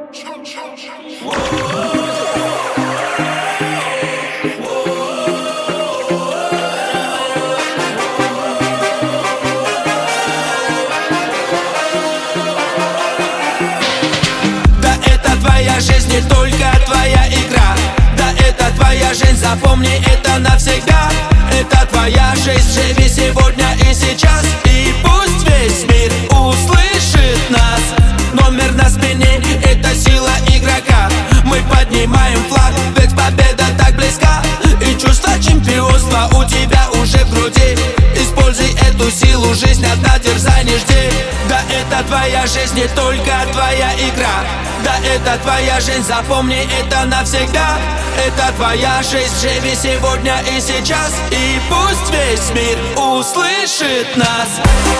Да это твоя жизнь, не только твоя игра. Да это твоя жизнь, запомни это навсегда. Это твоя жизнь, живи сегодня и сейчас. И пусть весь мир услышит нас. Номер на спине — это сила игрока. Мы поднимаем флаг, ведь победа так близка. И чувство чемпионства у тебя уже в груди. Используй эту силу, жизнь одна, дерзай, не жди. Да это твоя жизнь, не только твоя игра. Да это твоя жизнь, запомни это навсегда. Это твоя жизнь, живи сегодня и сейчас. И пусть весь мир услышит нас.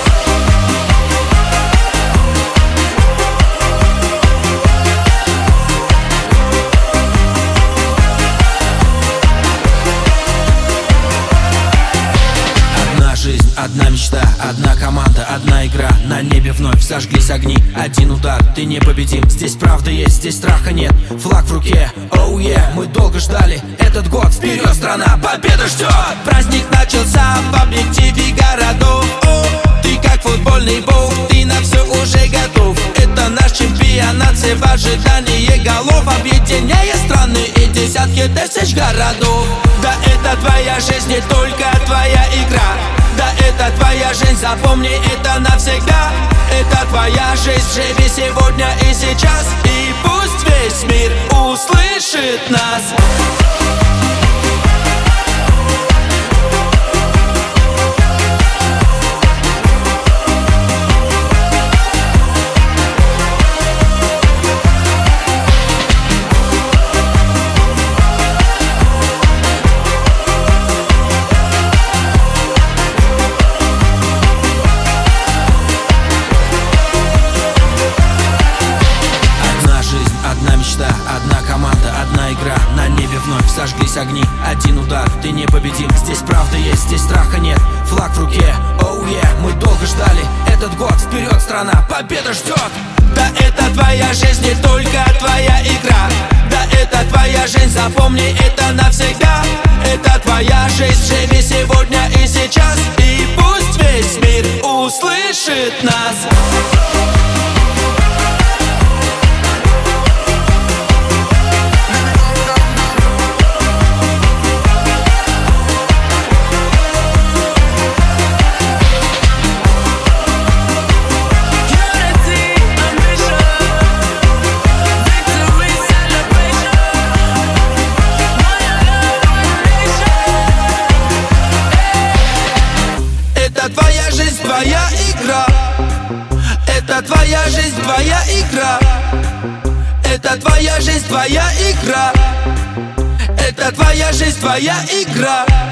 Одна мечта, одна команда, одна игра. На небе вновь зажглись огни. Один удар, ты непобедим. Здесь правда есть, здесь страха нет. Флаг в руке, оу yeah. Мы долго ждали этот год. Вперед, страна, победа ждет. Праздник начался в объективе городов. Ты как футбольный бог, ты на все уже готов. Это наш чемпионат, все в ожидании голов. Объединяя страны и десятки тысяч городов. Да это твоя жизнь, не только твоя игра. Да это твоя жизнь, запомни это навсегда. Это твоя жизнь, живи сегодня и сейчас. И пусть весь мир услышит нас. Одна команда, одна игра. На небе вновь зажглись огни. Один удар, ты непобедим. Здесь правда есть, здесь страха нет. Флаг в руке, оу yeah. Мы долго ждали этот год. Вперед, страна, победа ждет. Да это твоя жизнь, не только твоя игра. Да это твоя жизнь, запомни это навсегда. Это твоя жизнь, живи сегодня и сейчас. И пусть весь мир услышит нас. Это твоя жизнь, твоя игра. Это твоя жизнь, твоя игра. Это твоя жизнь, твоя игра. Это твоя жизнь, твоя игра.